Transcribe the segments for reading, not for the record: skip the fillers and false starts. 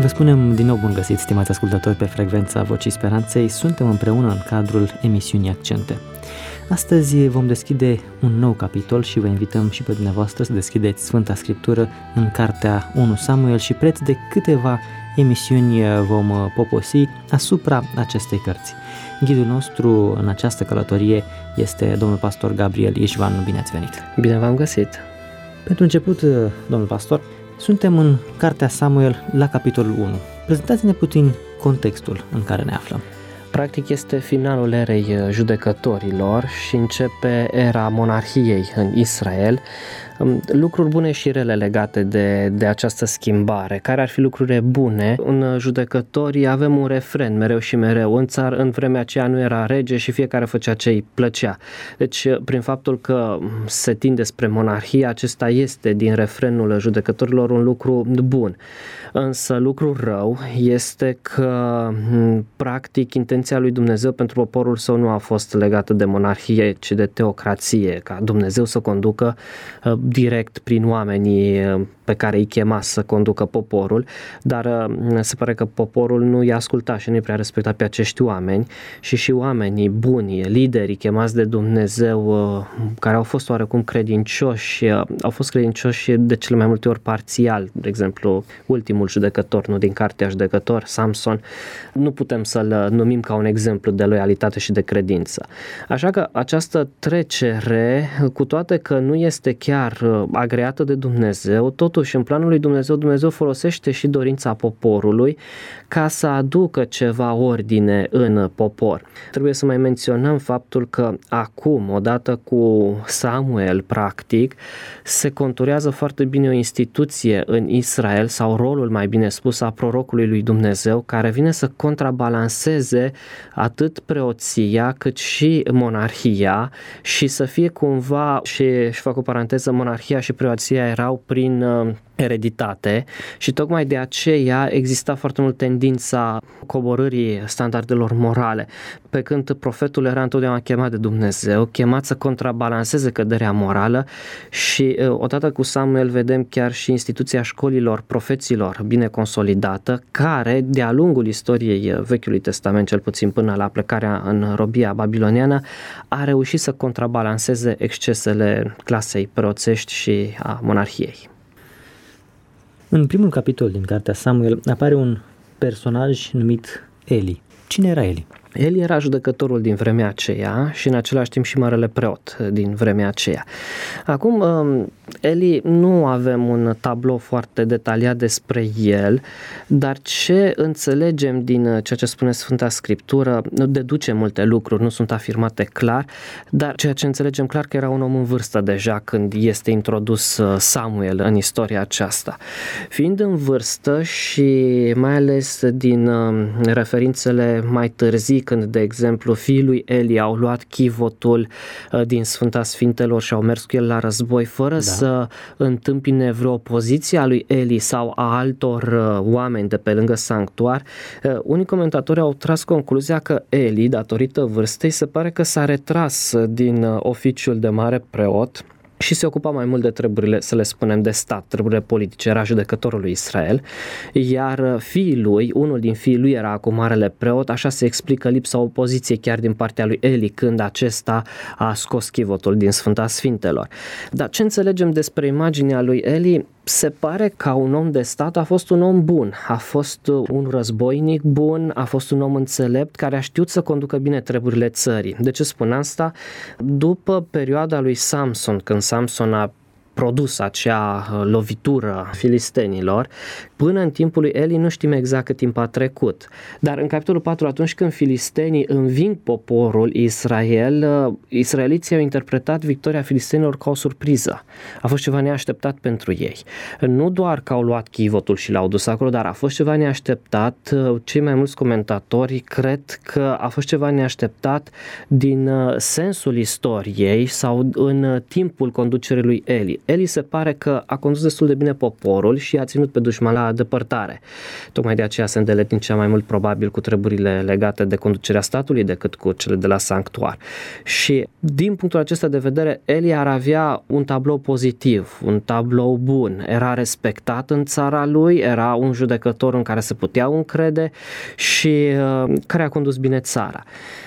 Vă spunem din nou bun găsit, stimați ascultători, pe frecvența Vocii Speranței. Suntem împreună în cadrul emisiunii Accente. Astăzi vom deschide un nou capitol și vă invităm și pe dumneavoastră să deschideți Sfânta Scriptură în cartea 1 Samuel și preț de câteva emisiuni vom poposi asupra acestei cărți. Ghidul nostru în această călătorie este domnul pastor Gabriel Ișvan. Bine ați venit! Bine v-am găsit! Pentru început, domnul pastor, suntem în cartea Samuel la capitolul 1. Prezentați-ne puțin contextul în care ne aflăm. Practic este finalul erei judecătorilor și începe era monarhiei în Israel. Lucruri bune și rele legate de această schimbare. Care ar fi lucrurile bune? În judecătorii avem un refren mereu și mereu. În vremea aceea nu era rege și fiecare făcea ce îi plăcea. Deci, prin faptul că se tinde spre monarhie, acesta este din refrenul judecătorilor un lucru bun. Însă lucrul rău este că practic intenția lui Dumnezeu pentru poporul său nu a fost legată de monarhie, ci de teocrație, ca Dumnezeu să conducă direct prin oamenii pe care îi chema să conducă poporul, dar se pare că poporul nu i-a ascultat și nu i prea respectat pe acești oameni și oamenii buni, liderii chemați de Dumnezeu, care au fost oarecum credincioși, au fost credincioși de cele mai multe ori parțial, de exemplu, ultimul judecător, nu din cartea Judecător, Samson, nu putem să-l numim ca un exemplu de loialitate și de credință. Așa că această trecere, cu toate că nu este chiar agreată de Dumnezeu, totuși în planul lui Dumnezeu folosește și dorința poporului ca să aducă ceva ordine în popor. Trebuie să mai menționăm faptul că acum, odată cu Samuel, practic, se conturează foarte bine o instituție în Israel, sau rolul, mai bine spus, a prorocului lui Dumnezeu, care vine să contrabalanceze atât preoția cât și monarhia și să fie cumva, și fac o paranteză, monarhia și preoția erau prin ereditate și tocmai de aceea exista foarte mult tendința coborârii standardelor morale, pe când profetul era întotdeauna chemat de Dumnezeu, chemat să contrabalanceze căderea morală și odată cu Samuel vedem chiar și instituția școlilor profeților bine consolidată, care de-a lungul istoriei Vechiului Testament, cel puțin până la plecarea în robia babiloniană, a reușit să contrabalanceze excesele clasei preoțești și a monarhiei. În primul capitol din cartea Samuel apare un personaj numit Eli. Cine era Eli? Eli era judecătorul din vremea aceea și în același timp și marele preot din vremea aceea. Acum, Eli, nu avem un tablou foarte detaliat despre el, dar ce înțelegem din ceea ce spune Sfânta Scriptură, deducem multe lucruri, nu sunt afirmate clar, dar ceea ce înțelegem clar că era un om în vârstă deja când este introdus Samuel în istoria aceasta. Fiind în vârstă și mai ales din referințele mai târzii, când, de exemplu, fiii lui Eli au luat chivotul din Sfânta Sfintelor și au mers cu el la război fără să întâmpine vreo opoziție a lui Eli sau a altor oameni de pe lângă sanctuar, unii comentatori au tras concluzia că Eli, datorită vârstei, se pare că s-a retras din oficiul de mare preot și se ocupa mai mult de treburile, să le spunem, de stat, treburile politice, era judecătorul lui Israel, iar fiii lui, unul din fiii lui era acum marele preot, așa se explică lipsa opoziției chiar din partea lui Eli când acesta a scos chivotul din Sfânta Sfintelor. Dar ce înțelegem despre imaginea lui Eli? Se pare că un om de stat a fost un om bun, a fost un războinic bun, a fost un om înțelept care a știut să conducă bine treburile țării. De ce spun asta? După perioada lui Samson, când Samson a produs acea lovitură filistenilor, până în timpul lui Eli nu știm exact cât timp a trecut. Dar în capitolul 4, atunci când filistenii înving poporul Israel, israeliții au interpretat victoria filistenilor ca o surpriză. A fost ceva neașteptat pentru ei. Nu doar că au luat chivotul și l-au dus acolo, dar a fost ceva neașteptat. Cei mai mulți comentatori cred că a fost ceva neașteptat din sensul istoriei sau în timpul conducerii lui Eli. Eli se pare că a condus destul de bine poporul și a ținut pe dușman la depărtare. Tocmai de aceea se îndeletnicea mai mult probabil cu treburile legate de conducerea statului decât cu cele de la sanctuar. Și din punctul acesta de vedere, Eli ar avea un tablou pozitiv, un tablou bun. Era respectat în țara lui, era un judecător în care se puteau încrede și care a condus bine țara.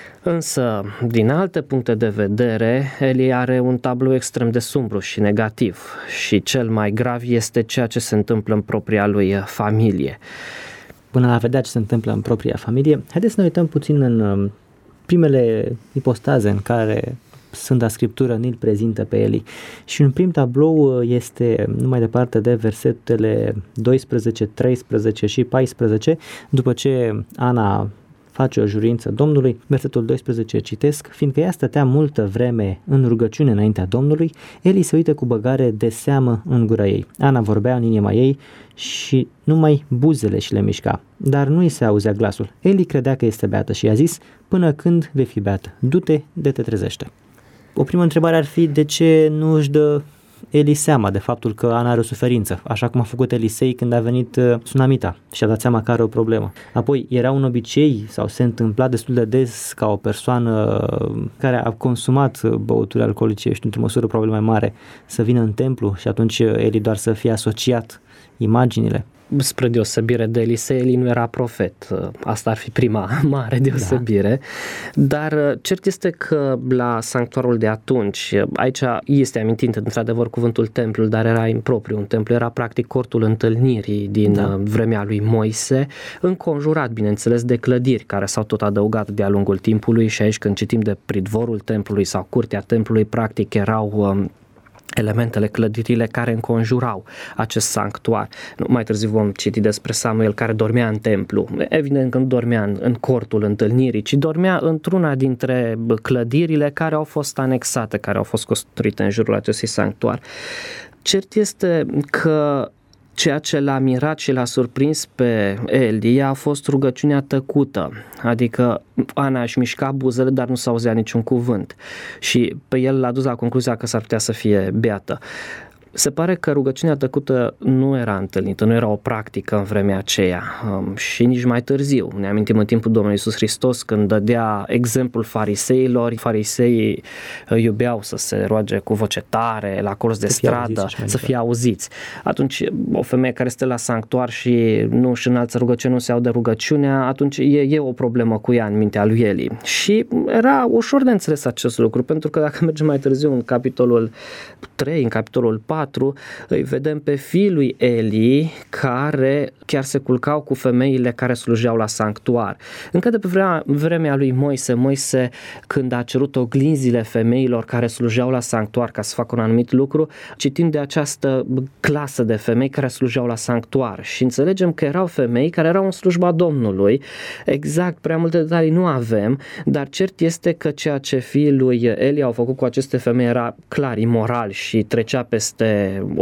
Însă, din alte puncte de vedere, Eli are un tablou extrem de sumbru și negativ și cel mai grav este ceea ce se întâmplă în propria lui familie. Până la a vedea ce se întâmplă în propria familie, haideți să ne uităm puțin în primele ipostaze în care Sfânta Scriptură ni-l prezintă pe Eli. Și un prim tablou este numai departe de versetele 12, 13 și 14, după ce Ana face o jurință Domnului. Versetul 12 citesc: fiindcă ea stătea multă vreme în rugăciune înaintea Domnului, Eli se uită cu băgare de seamă în gura ei. Ana vorbea în inima ei și numai buzele și le mișca, dar nu îi se auzea glasul. Eli credea că este beată și i-a zis: până când vei fi beată? Du-te de te trezește. O primă întrebare ar fi: de ce nu își dă Eli seama de faptul că Ana are o suferință, așa cum a făcut Elisei când a venit tsunamita și a dat seama că are o problemă. Apoi, era un obicei sau se întâmpla destul de des ca o persoană care a consumat băuturi alcoolice și într-o măsură probabil mai mare să vină în templu și atunci Eli doar să fie asociat imaginile. Spre deosebire de Elisei, Eli nu era profet. Asta ar fi prima mare deosebire. Da. Dar cert este că la sanctuarul de atunci, aici este amintit într-adevăr cuvântul templu, dar era impropriu un templu, era practic cortul întâlnirii din vremea lui Moise, înconjurat, bineînțeles, de clădiri care s-au tot adăugat de-a lungul timpului și aici când citim de pridvorul templului sau curtea templului, practic erau elementele, clădirile care înconjurau acest sanctuar. Mai târziu vom citi despre Samuel care dormea în templu. Evident că nu dormea în cortul întâlnirii, ci dormea într-una dintre clădirile care au fost anexate, care au fost construite în jurul acestui sanctuar. Cert este că ceea ce l-a mirat și l-a surprins pe Eli a fost rugăciunea tăcută, adică Ana își mișca buzele, dar nu s-auzea niciun cuvânt și pe el l-a dus la concluzia că s-ar putea să fie beată. Se pare că rugăciunea tăcută nu era întâlnită, nu era o practică în vremea aceea și nici mai târziu. Ne amintim în timpul Domnului Iisus Hristos când dădea exemplul fariseilor. Fariseii iubeau să se roage cu voce tare, la colț de stradă, să fie auziți. Atunci o femeie care stă la sanctuar și nu își înalță rugăciunea, nu se aude rugăciunea, atunci e o problemă cu ea în mintea lui Eli. Și era ușor de înțeles acest lucru, pentru că dacă mergem mai târziu în capitolul 3, în capitolul 4, îi vedem pe fiii lui Eli care chiar se culcau cu femeile care slujeau la sanctuar. Încă de pe vremea lui Moise, când a cerut oglinzile femeilor care slujeau la sanctuar ca să facă un anumit lucru, citim de această clasă de femei care slujeau la sanctuar și înțelegem că erau femei care erau în slujba Domnului. Exact, prea multe detalii nu avem, dar cert este că ceea ce fiii lui Eli au făcut cu aceste femei era clar imoral și trecea peste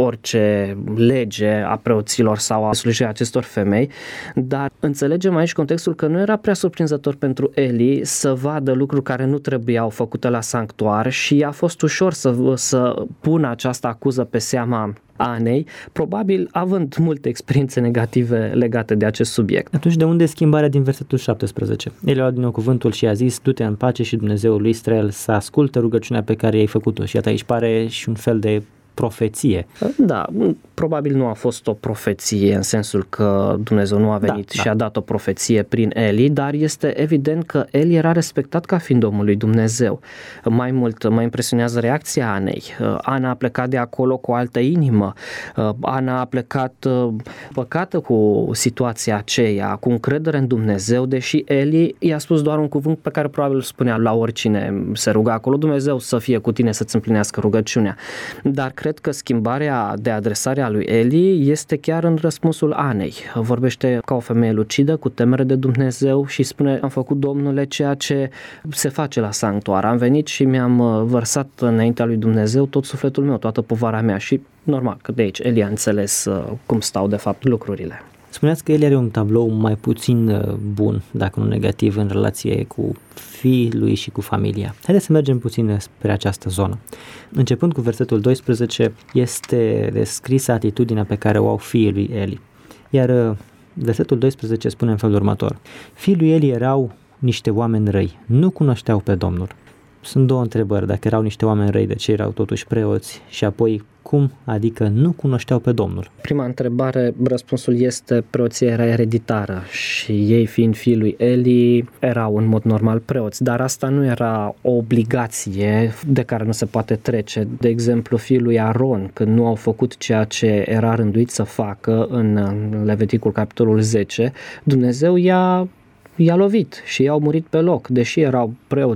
orice lege a preoților sau a slujirii acestor femei, dar înțelegem aici contextul că nu era prea surprinzător pentru Eli să vadă lucruri care nu trebuiau făcute la sanctuar și a fost ușor să pună această acuză pe seama Anei, probabil având multe experiențe negative legate de acest subiect. Atunci de unde schimbarea din versetul 17? El a luat din nou cuvântul și a zis: du-te în pace și Dumnezeul lui Israel să asculte rugăciunea pe care i-ai făcut-o. Și iată, aici pare și un fel de profeție. Da, probabil nu a fost o profeție în sensul că Dumnezeu nu a venit și a dat o profeție prin Eli, dar este evident că Eli era respectat ca fiind omul lui Dumnezeu. Mai mult mă impresionează reacția Anei. Ana a plecat de acolo cu o altă inimă. Ana a plecat păcată cu situația aceea, cu încredere în Dumnezeu, deși Eli i-a spus doar un cuvânt pe care probabil îl spunea la oricine se ruga acolo: Dumnezeu să fie cu tine, să-ți împlinească rugăciunea. Dar cred că schimbarea de adresare a lui Eli este chiar în răspunsul Anei. Vorbește ca o femeie lucidă, cu temere de Dumnezeu și spune: am făcut, Domnule, ceea ce se face la sanctuar. Am venit și mi-am vărsat înaintea lui Dumnezeu tot sufletul meu, toată povara mea. Și normal că de aici Eli a înțeles cum stau de fapt lucrurile. Spuneați că Eli are un tablou mai puțin bun, dacă nu negativ, în relație cu fiii lui și cu familia. Haideți să mergem puțin spre această zonă. Începând cu versetul 12, este descrisă atitudinea pe care o au fiii lui Eli. Iar versetul 12 spune în felul următor: fiii lui Eli erau niște oameni răi, nu cunoșteau pe Domnul. Sunt două întrebări: dacă erau niște oameni răi, de ce erau totuși preoți? Și apoi, cum adică nu cunoșteau pe Domnul? Prima întrebare, răspunsul este: preoția era ereditară și ei, fiind fiii lui Eli, erau în mod normal preoți, dar asta nu era o obligație de care nu se poate trece. De exemplu, fiii lui Aron, când nu au făcut ceea ce era rânduit să facă în Leviticul capitolul 10, Dumnezeu i-a lovit și i-au murit pe loc, deși erau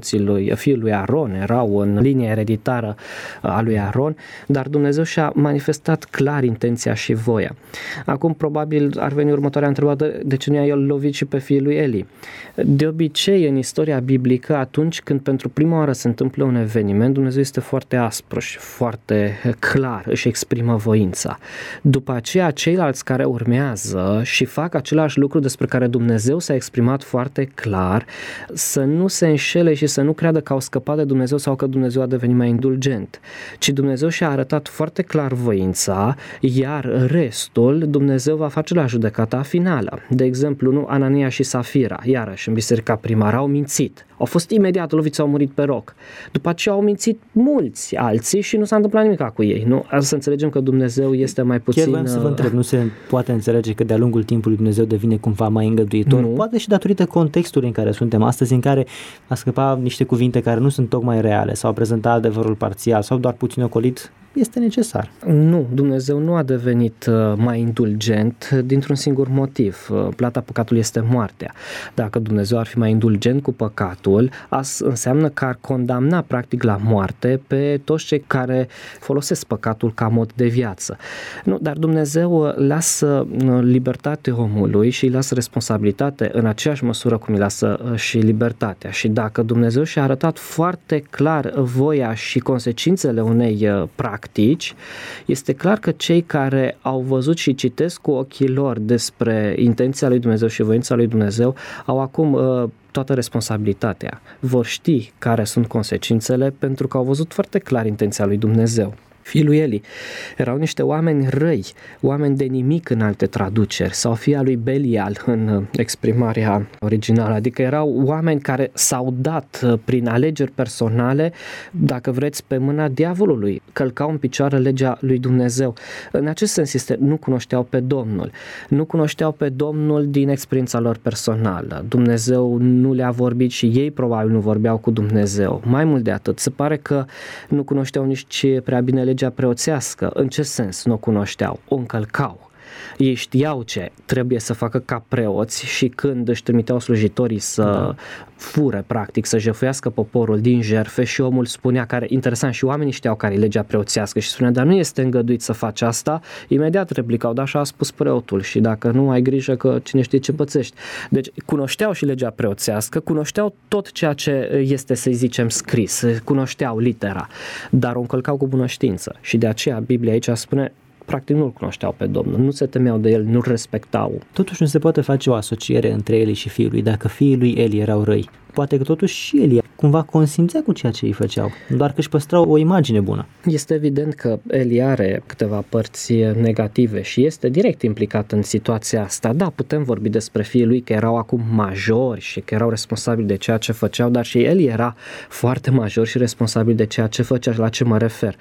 fiii lui Aron, erau în linia ereditară a lui Aron, dar Dumnezeu și-a manifestat clar intenția și voia. Acum probabil ar veni următoarea întrebare: de ce nu i-a lovit și pe fiii lui Eli? De obicei, în istoria biblică, atunci când pentru prima oară se întâmplă un eveniment, Dumnezeu este foarte aspru și foarte clar, își exprimă voința. După aceea, ceilalți care urmează și fac același lucru despre care Dumnezeu s-a exprimat foarte clar, să nu se înșele și să nu creadă că au scăpat de Dumnezeu sau că Dumnezeu a devenit mai indulgent, ci Dumnezeu și-a arătat foarte clar voința, iar restul Dumnezeu va face la judecata finală. De exemplu, Anania și Safira, iarăși în biserica primară, au mințit. Au fost imediat loviți, au murit pe loc. După aceea au mințit mulți alții și nu s-a întâmplat nimic cu ei. Nu? Să înțelegem că Dumnezeu este mai puțin... Chiar vreau să vă întreb, nu se poate înțelege că de-a lungul timpului Dumnezeu devine cumva mai îngăduitor? Nu. Poate și datorită contextului în care suntem astăzi, în care a scăpat niște cuvinte care nu sunt tocmai reale sau a prezentat adevărul parțial sau doar puțin ocolit, este necesar. Nu, Dumnezeu nu a devenit mai indulgent dintr-un singur motiv. Plata păcatului este moartea. Dacă Dumnezeu ar fi mai indulgent cu păcatul, asta înseamnă că ar condamna practic la moarte pe toți cei care folosesc păcatul ca mod de viață. Nu, dar Dumnezeu lasă libertate omului și îi lasă responsabilitate în aceeași măsură cum îi lasă și libertatea. Și dacă Dumnezeu și-a arătat foarte clar voia și consecințele unei practici, este clar că cei care au văzut și citesc cu ochii lor despre intenția lui Dumnezeu și voința lui Dumnezeu au acum toată responsabilitatea. Vor ști care sunt consecințele pentru că au văzut foarte clar intenția lui Dumnezeu. Fiii lui Eli erau niște oameni răi, oameni de nimic în alte traduceri, sau fia lui Belial în exprimarea originală, adică erau oameni care s-au dat prin alegeri personale, dacă vreți, pe mâna diavolului, călcau în picioare legea lui Dumnezeu. În acest sens nu cunoșteau pe Domnul. Nu cunoșteau pe Domnul din experiența lor personală. Dumnezeu nu le-a vorbit și ei probabil nu vorbeau cu Dumnezeu. Mai mult de atât, se pare că nu cunoșteau nici prea bine legea preoțească. În ce sens nu o cunoșteau? O încălcau. Ei știau ce trebuie să facă ca preoți și când își trimiteau slujitorii să fure, practic, să jefuiască poporul din jertfe și omul spunea, interesant, și oamenii știau care e legea preoțească și spunea, dar nu este îngăduit să faci asta, imediat replicau, da, așa a spus preotul și dacă nu, ai grijă că cine știe ce pățești. Deci cunoșteau și legea preoțească, cunoșteau tot ceea ce este, să zicem, scris, cunoșteau litera, dar o încălcau cu bună știință și de aceea Biblia aici spune, practic nu-L cunoșteau pe Domnul, nu se temeau de El, nu-L respectau. Totuși nu se poate face o asociere între Eli și fiul lui. Dacă fiii lui Eli erau răi, poate că totuși și Eli cumva consimțea cu ceea ce îi făceau, doar că își păstrau o imagine bună. Este evident că Eli are câteva părți negative și este direct implicat în situația asta. Da, putem vorbi despre fiii lui că erau acum majori și că erau responsabili de ceea ce făceau, dar și Eli era foarte major și responsabil de ceea ce făcea. La ce mă refer?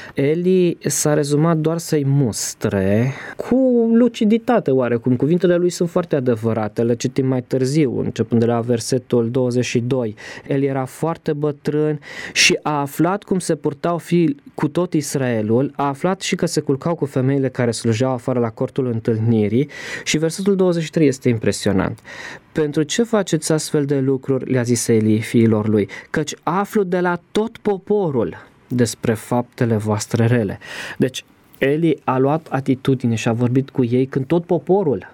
Eli s-a rezumat doar să-i mustre cu luciditate oarecum. Cuvintele lui sunt foarte adevărate, le citim mai târziu, începând de la versetul 22. El era foarte bătrân și a aflat cum se purtau fiii cu tot Israelul, a aflat și că se culcau cu femeile care slujeau afară la cortul întâlnirii și versetul 23 este impresionant. Pentru ce faceți astfel de lucruri, le-a zis Eli fiilor lui, căci aflu de la tot poporul despre faptele voastre rele. Deci Eli a luat atitudine și a vorbit cu ei când tot poporul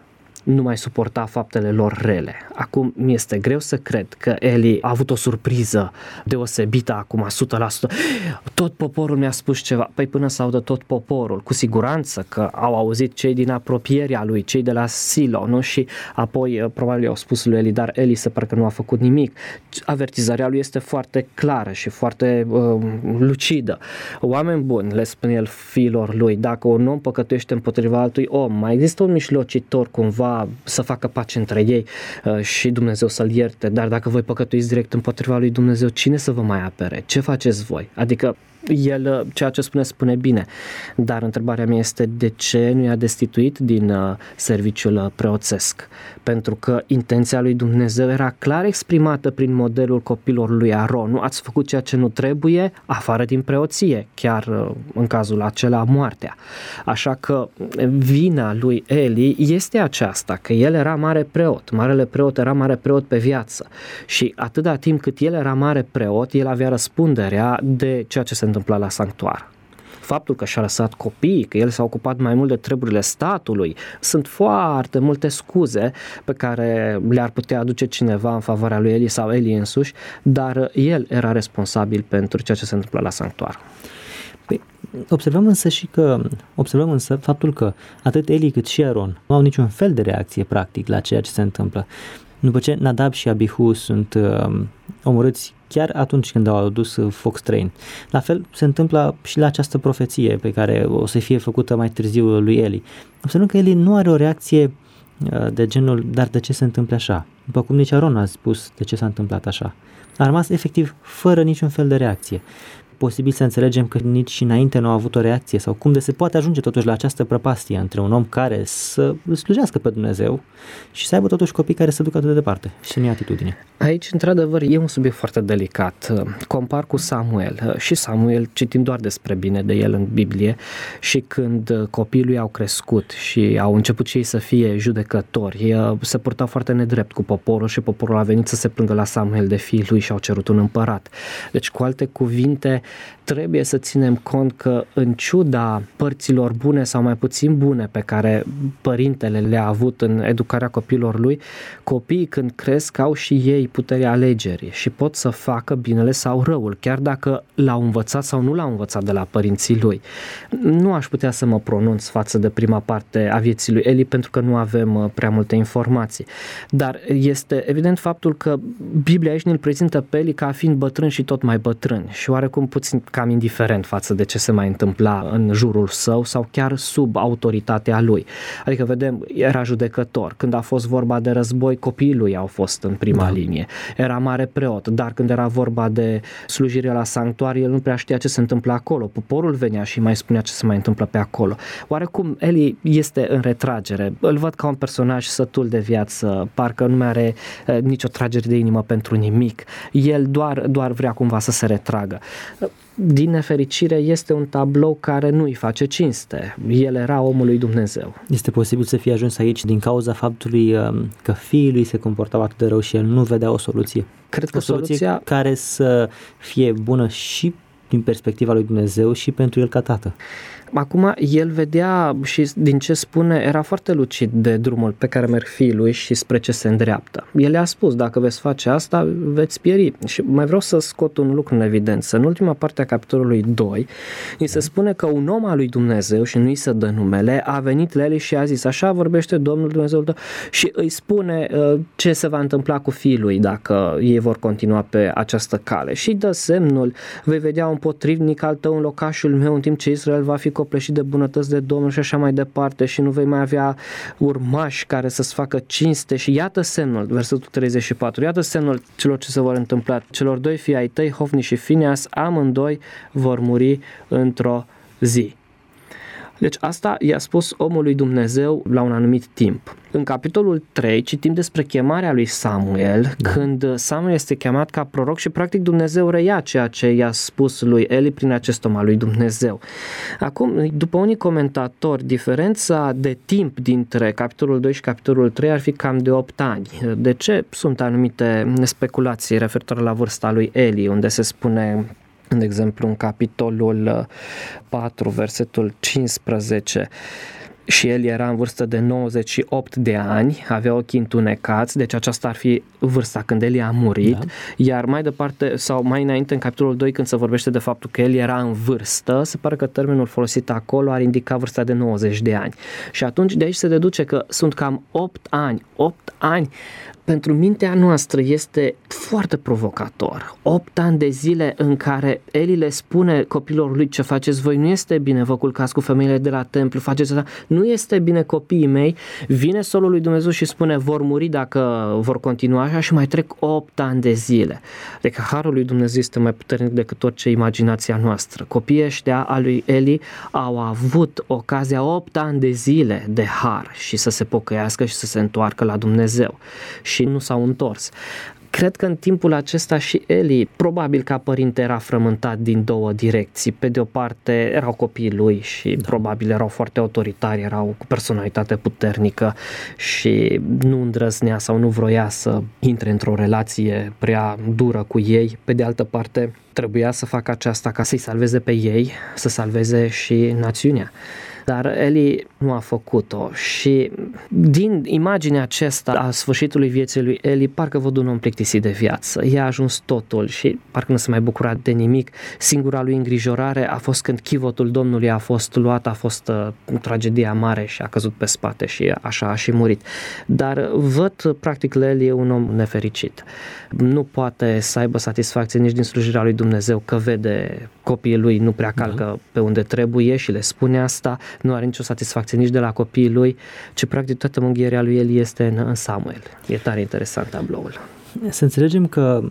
nu mai suporta faptele lor rele. Acum mi este greu să cred că Eli a avut o surpriză deosebită acum 100%. Tot poporul mi-a spus ceva. Păi până să audă tot poporul, cu siguranță că au auzit cei din apropierea lui, cei de la Silo, nu? Și apoi probabil i-au spus lui Eli, dar Eli se pare că nu a făcut nimic. Avertizarea lui este foarte clară și foarte lucidă. Oameni buni, le spune el fiilor lui, dacă un om păcătuiește împotriva altui om, mai există un mijlocitor cumva să facă pace între ei și Dumnezeu să-l ierte, dar dacă voi păcătuiți direct împotriva lui Dumnezeu, cine să vă mai apere? Ce faceți voi? Adică el, ceea ce spune bine, dar întrebarea mea este de ce nu i-a destituit din serviciul preoțesc? Pentru că intenția lui Dumnezeu era clar exprimată prin modelul copilor lui Aron. Nu ați făcut ceea ce nu trebuie, afară din preoție, chiar în cazul acela moartea. Așa că vina lui Eli este aceasta, că el era mare preot. Marele preot era mare preot pe viață și atâta timp cât el era mare preot, el avea răspunderea de ceea ce se întâmpla la sanctuar. Faptul că și-a lăsat copiii, că el s-a ocupat mai mult de treburile statului, sunt foarte multe scuze pe care le-ar putea aduce cineva în favoarea lui Eli sau Eli însuși, dar el era responsabil pentru ceea ce se întâmplă la sanctuar. Păi, observăm însă faptul că atât Eli cât și Aron nu au niciun fel de reacție practic la ceea ce se întâmplă. După ce Nadab și Abihu sunt omorâți chiar atunci când au adus foc străin. La fel se întâmplă și la această profeție pe care o să fie făcută mai târziu lui Eli. Observăm că Eli nu are o reacție de genul, dar de ce se întâmplă așa? După cum nici Aron a spus de ce s-a întâmplat așa. A rămas efectiv fără niciun fel de reacție. Posibil să înțelegem că nici și înainte nu a avut o reacție sau cum de se poate ajunge totuși la această prăpastie între un om care să îl slujească pe Dumnezeu și să aibă totuși copii care să ducă atât de departe și să nu ia atitudine. Aici, într-adevăr, e un subiect foarte delicat. Compar cu Samuel și Samuel citim doar despre bine de el în Biblie și când copiii lui au crescut și au început și ei să fie judecători, se purtau foarte nedrept cu poporul și poporul a venit să se plângă la Samuel de fiii lui și au cerut un împărat. Deci, cu alte cuvinte, trebuie să ținem cont că în ciuda părților bune sau mai puțin bune pe care părintele le-a avut în educarea copiilor lui, copiii când cresc au și ei puterea alegerii și pot să facă binele sau răul, chiar dacă l-au învățat sau nu l-au învățat de la părinții lui. Nu aș putea să mă pronunț față de prima parte a vieții lui Eli pentru că nu avem prea multe informații, dar este evident faptul că Biblia aici ne-l prezintă pe Eli ca fiind bătrân și tot mai bătrân și oarecum puțin cam indiferent față de ce se mai întâmpla în jurul său sau chiar sub autoritatea lui. Adică vedem, era judecător. Când a fost vorba de război, copiii lui au fost în prima linie. Era mare preot, dar când era vorba de slujire la sanctuar, el nu prea știa ce se întâmplă acolo. Poporul venea și mai spunea ce se mai întâmplă pe acolo. Oarecum, Eli este în retragere. Îl văd ca un personaj sătul de viață, parcă nu mai are nicio tragere de inimă pentru nimic. El doar vrea cumva să se retragă. Din nefericire, este un tablou care nu îi face cinste. El era omul lui Dumnezeu. Este posibil să fie ajuns aici din cauza faptului că fiii lui se comportau atât de rău și el nu vedea o soluție. Cred că o soluție care să fie bună și din perspectiva lui Dumnezeu și pentru el ca tată. Acum el vedea și din ce spune era foarte lucid de drumul pe care merg fiii lui și spre ce se îndreaptă. El le-a spus, dacă veți face asta, veți pieri. Și mai vreau să scot un lucru în evidență. În ultima parte a capitolului 2, îi se spune că un om al lui Dumnezeu, și nu-i se dă numele, a venit la el și a zis, așa vorbește Domnul Dumnezeul tău, și îi spune ce se va întâmpla cu fiii lui dacă ei vor continua pe această cale. Și dă semnul, vei vedea un potrivnic al tău în locașul meu, în timp ce Israel va fi copleșit de bunătăți de Domnul și așa mai departe și nu vei mai avea urmași care să-ți facă cinste. Și iată semnul, versetul 34, iată semnul celor ce se vor întâmpla. Celor doi fii ai tăi, Hofni și Fineas, amândoi vor muri într-o zi. Deci asta i-a spus omul lui Dumnezeu la un anumit timp. În capitolul 3 citim despre chemarea lui Samuel, când Samuel este chemat ca proroc și practic Dumnezeu reia ceea ce i-a spus lui Eli prin acest om al lui Dumnezeu. Acum, după unii comentatori, diferența de timp dintre capitolul 2 și capitolul 3 ar fi cam de 8 ani. De ce? Sunt anumite speculații referitoare la vârsta lui Eli, unde se spune, de exemplu, în capitolul 4, versetul 15, și el era în vârstă de 98 de ani, avea ochii întunecați, deci aceasta ar fi vârsta când Eli a murit, iar mai departe sau mai înainte în capitolul 2 când se vorbește de faptul că el era în vârstă, se pare că termenul folosit acolo ar indica vârsta de 90 de ani. Și atunci de aici se deduce că sunt cam 8 ani. Pentru mintea noastră este foarte provocator. 8 ani de zile în care Eli le spune copilor lui: ce faceți voi nu este bine, vă culcați cu femeile de la templu, faceți asta, nu este bine, copiii mei. Vine solul lui Dumnezeu și spune: vor muri dacă vor continua așa, și mai trec 8 ani de zile. Deci harul lui Dumnezeu este mai puternic decât orice imaginația noastră. Copiii ăștia a lui Eli au avut ocazia 8 ani de zile de har și să se pocăiască și să se întoarcă la Dumnezeu. Și nu s-au întors. Cred că în timpul acesta și Eli, probabil ca părinte, era frământat din două direcții. Pe de o parte erau copiii lui și probabil erau foarte autoritari, erau cu personalitate puternică și nu îndrăznea sau nu vroia să intre într-o relație prea dură cu ei. Pe de altă parte trebuia să facă aceasta ca să-i salveze pe ei, să salveze și națiunea. Dar Eli nu a făcut-o și din imaginea aceasta a sfârșitului vieții lui Eli parcă văd un om plictisit de viață. I-a ajuns totul și parcă nu se mai bucura de nimic. Singura lui îngrijorare a fost când chivotul Domnului a fost luat, a fost tragedia mare și a căzut pe spate și așa a și murit. Dar văd practic la Eli un om nefericit. Nu poate să aibă satisfacție nici din slujirea lui Dumnezeu, că vede copiii lui nu prea calcă pe unde trebuie și le spune asta. Nu are nicio satisfacție nici de la copiii lui, ci practic toată mânghierea lui Eli este în Samuel. E tare interesant tabloul. Să înțelegem că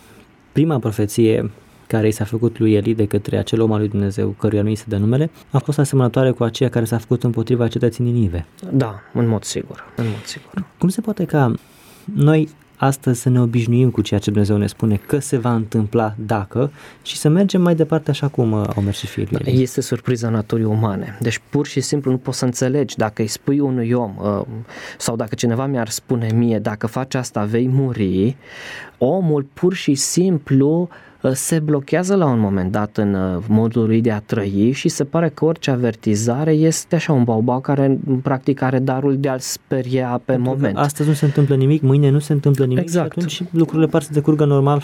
prima profeție care i s-a făcut lui Eli de către acel om al lui Dumnezeu, căruia nu i se dă numele, a fost asemănătoare cu aceea care s-a făcut împotriva cetății Ninive. Da, în mod sigur. Cum se poate ca noi astăzi să ne obișnuim cu ceea ce Dumnezeu ne spune că se va întâmpla dacă și să mergem mai departe așa cum au mers și fiii lui Eli? Este surpriza naturii umane. Deci pur și simplu nu poți să înțelegi dacă îi spui unui om sau dacă cineva mi-ar spune mie: dacă faci asta vei muri, omul pur și simplu se blochează la un moment dat în modul lui de a trăi și se pare că orice avertizare este așa un baubau care practic are darul de a-l speria pe moment. Astăzi nu se întâmplă nimic, mâine nu se întâmplă nimic. Exact. Și atunci lucrurile par să decurgă normal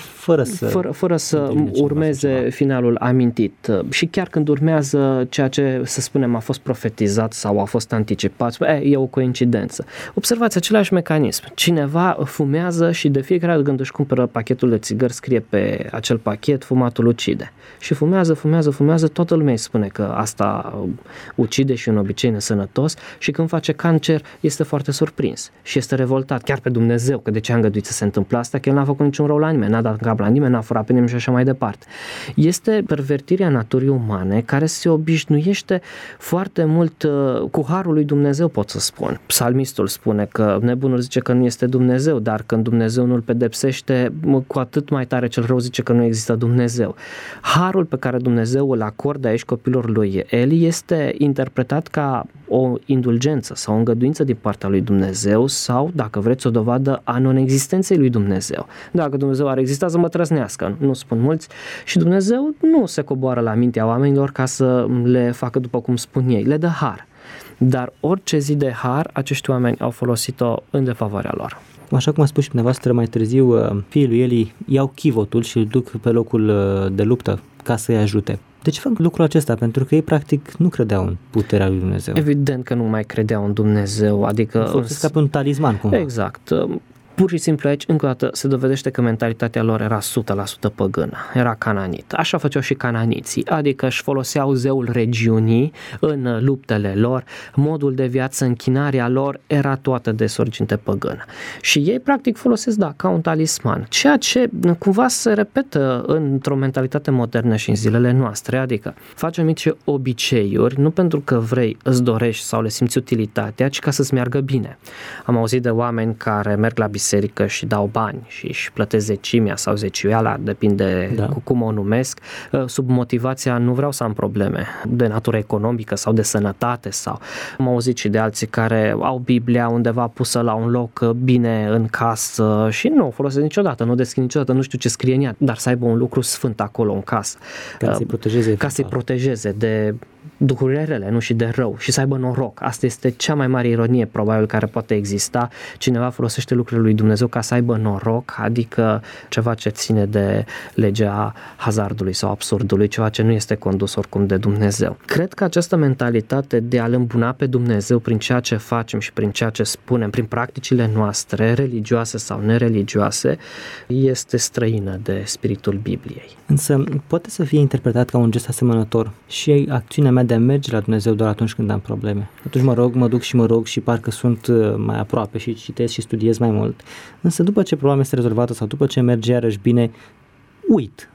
fără să urmeze finalul amintit. Și chiar când urmează ceea ce, să spunem, a fost profetizat sau a fost anticipat, e o coincidență. Observați același mecanism. Cineva fumează și de fiecare dată când își cumpără pachetul de țigări scrie pe acel pachet: fumatul ucide. Și fumează, toată lumea îi spune că asta ucide și un obicei nesănătos și când face cancer este foarte surprins și este revoltat chiar pe Dumnezeu, că de ce a îngăduit să se întâmple asta, că el n-a făcut niciun rău la nimeni, n-a dat cap la nimeni, n-a furat pe nimeni și așa mai departe. Este pervertirea naturii umane care se obișnuiește foarte mult cu harul lui Dumnezeu, pot să spun. Psalmistul spune că nebunul zice că nu este Dumnezeu, dar când Dumnezeu nu-l pedepsește, cu atât mai tare cel rău zice că nu există Dumnezeu. Harul pe care Dumnezeu îl acordă aici copilor lui Eli este interpretat ca o indulgență sau o îngăduință din partea lui Dumnezeu sau, dacă vreți, o dovadă a non-existenței lui Dumnezeu. Dacă Dumnezeu ar exista, să mă trăsnească, nu spun mulți, și Dumnezeu nu se coboară la mintea oamenilor ca să le facă după cum spun ei, le dă har. Dar orice zi de har, acești oameni au folosit-o în defavoarea lor. Așa cum a spus și dumneavoastră mai târziu, fiii lui Eli iau chivotul și îl duc pe locul de luptă ca să-i ajute. De ce fac lucrul acesta? Pentru că ei practic nu credeau în puterea lui Dumnezeu. Evident că nu mai credeau în Dumnezeu, adică... Folosesc ca pe un talisman cumva. Exact. Pur și simplu aici, încă o dată, se dovedește că mentalitatea lor era 100% păgână, era cananit. Așa făceau și cananiții, adică își foloseau zeul regiunii în luptele lor, modul de viață, închinarea lor era toată de sorginte păgână. Și ei practic folosesc, ca un talisman, ceea ce cumva se repetă într-o mentalitate modernă și în zilele noastre, adică faci anumite obiceiuri, nu pentru că vrei, îți dorești sau le simți utilitatea, ci ca să-ți meargă bine. Am auzit de oameni care merg la biserică și dau bani și își plătesc zecimea sau zeciuiala, depinde cum o numesc, sub motivația nu vreau să am probleme de natură economică sau de sănătate sau am auzit și de alții care au Biblia undeva pusă la un loc bine în casă și nu o folosesc niciodată, nu o deschid niciodată, nu știu ce scrie în ea, dar să aibă un lucru sfânt acolo în casă. Ca să-i protejeze de duhurile rele, nu și de rău, și să aibă noroc. Asta este cea mai mare ironie probabil care poate exista. Cineva folosește lucrurile lui Dumnezeu ca să aibă noroc, adică ceva ce ține de legea hazardului sau absurdului, ceva ce nu este condus oricum de Dumnezeu. Cred că această mentalitate de a-L îmbuna pe Dumnezeu prin ceea ce facem și prin ceea ce spunem, prin practicile noastre, religioase sau nereligioase, este străină de spiritul Bibliei. Însă poate să fie interpretat ca un gest asemănător și acțiunea mea de a merge la Dumnezeu doar atunci când am probleme. Atunci mă duc și parcă sunt mai aproape și citesc și studiez mai mult. Însă după ce problema este rezolvată sau după ce merge iarăși bine, uit.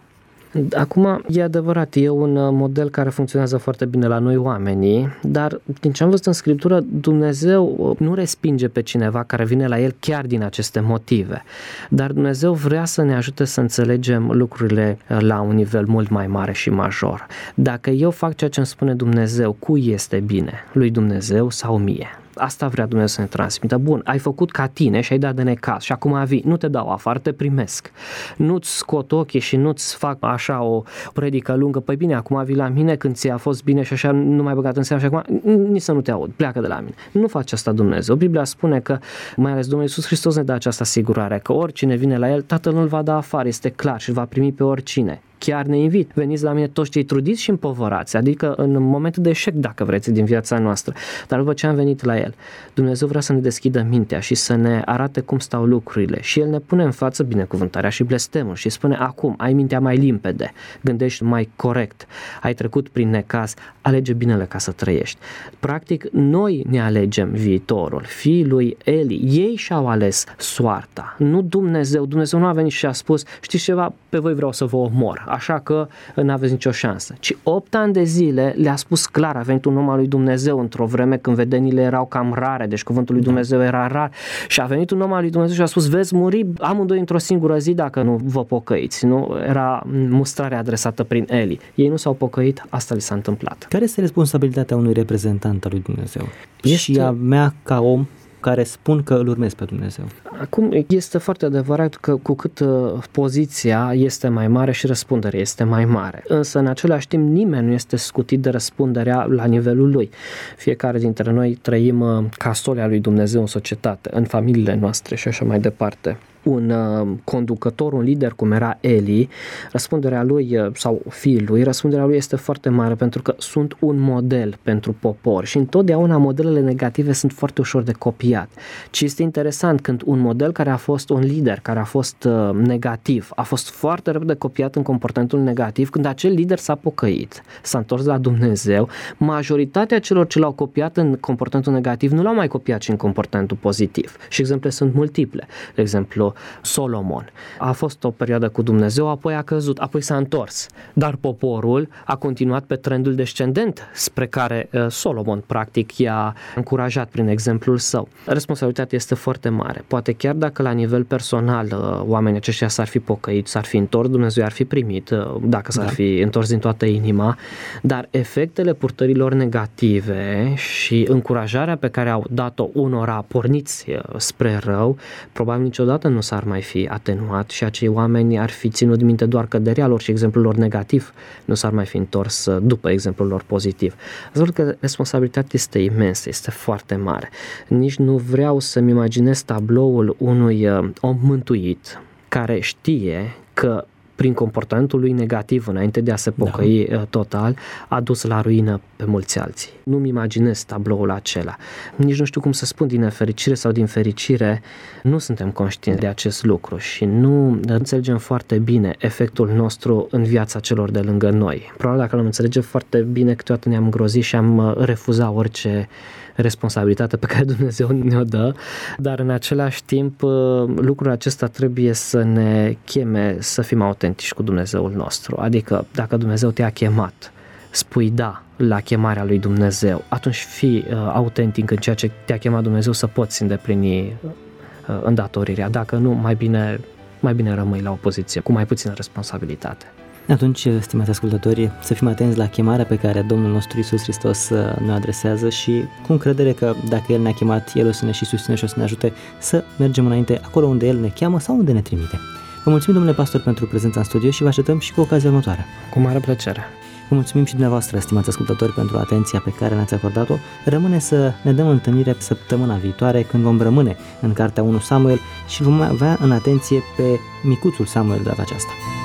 Acum, e adevărat, e un model care funcționează foarte bine la noi oamenii, dar din ce am văzut în Scriptură, Dumnezeu nu respinge pe cineva care vine la El chiar din aceste motive, dar Dumnezeu vrea să ne ajute să înțelegem lucrurile la un nivel mult mai mare și major. Dacă eu fac ceea ce îmi spune Dumnezeu, cui este bine? Lui Dumnezeu sau mie? Asta vrea Dumnezeu să ne transmită. Bun, ai făcut ca tine și ai dat de necaz și acum vii, nu te dau afară, te primesc. Nu-ți scot ochii și nu-ți fac așa o predică lungă. Păi bine, acum vii la mine când ți-a fost bine și așa nu mai băgat în seamă și acum nici să nu te aud, pleacă de la mine. Nu face asta Dumnezeu. Biblia spune că, mai ales Domnul Iisus Hristos ne dă această asigurare că oricine vine la El, Tatăl nu-l va da afară, este clar, și îl va primi pe oricine. Chiar ne invit, veniți la mine toți cei trudiți și împovărați, adică în momentul de eșec, dacă vreți, din viața noastră. Dar după ce am venit la El, Dumnezeu vrea să ne deschidă mintea și să ne arate cum stau lucrurile și El ne pune în față binecuvântarea și blestemul și spune: acum ai mintea mai limpede, gândești mai corect, ai trecut prin necaz, alege binele ca să trăiești. Practic, noi ne alegem viitorul. Fiii lui Eli, ei și-au ales soarta, nu Dumnezeu. Dumnezeu nu a venit și a spus: știți ceva, pe voi vreau să vă omor, așa că n-aveți nicio șansă. Ci 8 ani de zile le-a spus clar, a venit un om al lui Dumnezeu într-o vreme când vedenile erau cam rare, deci cuvântul lui Dumnezeu era rar, și a venit un om al lui Dumnezeu și a spus: veți muri amândoi într-o singură zi dacă nu vă pocăiți. Nu? Era mustrarea adresată prin Eli. Ei nu s-au pocăit, asta li s-a întâmplat. Care este responsabilitatea unui reprezentant al lui Dumnezeu? Și a mea ca om care spun că îl urmez pe Dumnezeu. Acum, este foarte adevărat că cu cât poziția este mai mare și răspunderea este mai mare. Însă, în același timp, nimeni nu este scutit de răspunderea la nivelul lui. Fiecare dintre noi trăim ca soli al lui Dumnezeu în societate, în familiile noastre și așa mai departe. Un conducător, un lider cum era Eli, răspunderea lui sau fiul lui, răspunderea lui este foarte mare pentru că sunt un model pentru popor și întotdeauna modelele negative sunt foarte ușor de copiat. Ci este interesant când un model care a fost un lider, care a fost negativ, a fost foarte repede copiat în comportamentul negativ, când acel lider s-a pocăit, s-a întors la Dumnezeu, majoritatea celor ce l-au copiat în comportamentul negativ nu l-au mai copiat și în comportamentul pozitiv. Și exemple sunt multiple. De exemplu, Solomon a fost o perioadă cu Dumnezeu, apoi a căzut, apoi s-a întors, dar poporul a continuat pe trendul descendent spre care Solomon practic i-a încurajat prin exemplul său. Responsabilitatea este foarte mare. Poate chiar dacă la nivel personal oamenii aceștia s-ar fi pocăit, s-ar fi întors, Dumnezeu ar fi primit, dacă s-ar fi întors din toată inima, dar efectele purtărilor negative și încurajarea pe care au dat-o unora porniți spre rău, probabil niciodată nu s-ar mai fi atenuat și acei oameni ar fi ținut minte doar căderea lor și exemplul lor negativ nu s-ar mai fi întors după exemplul lor pozitiv. Ați văzut că responsabilitatea este imensă, este foarte mare. Nici nu vreau să-mi imaginez tabloul unui om mântuit care știe că prin comportamentul lui negativ înainte de a se pocăi total, a dus la ruină pe mulți alții. Nu-mi imaginez tabloul acela. Nici nu știu cum să spun, din nefericire sau din fericire, nu suntem conștienți de acest lucru și nu înțelegem foarte bine efectul nostru în viața celor de lângă noi. Probabil dacă l-am înțelege foarte bine, câteodată ne-am îngrozit și am refuzat orice responsabilitate pe care Dumnezeu ne-o dă, dar în același timp lucrul acesta trebuie să ne cheme să fim autentici cu Dumnezeul nostru. Adică dacă Dumnezeu te-a chemat, spui da la chemarea lui Dumnezeu, atunci fii autentic în ceea ce te-a chemat Dumnezeu să poți îndeplini îndatorirea. Dacă nu, mai bine rămâi la o poziție cu mai puțină responsabilitate. Atunci, stimați ascultători, să fim atenți la chemarea pe care Domnul nostru Iisus Hristos ne adresează și cu încredere că dacă El ne-a chemat, El o să ne și susține și o să ne ajute să mergem înainte acolo unde El ne cheamă sau unde ne trimite. Vă mulțumim, domnule pastor, pentru prezența în studio și vă așteptăm și cu ocazia următoare. Cu mare plăcere. Vă mulțumim și dumneavoastră, stimați ascultători, pentru atenția pe care ne-ați acordat-o. Rămâne să ne dăm întâlnire săptămâna viitoare, când vom rămâne în Cartea 1 Samuel și vom avea în atenție pe micuțul Samuel de data aceasta.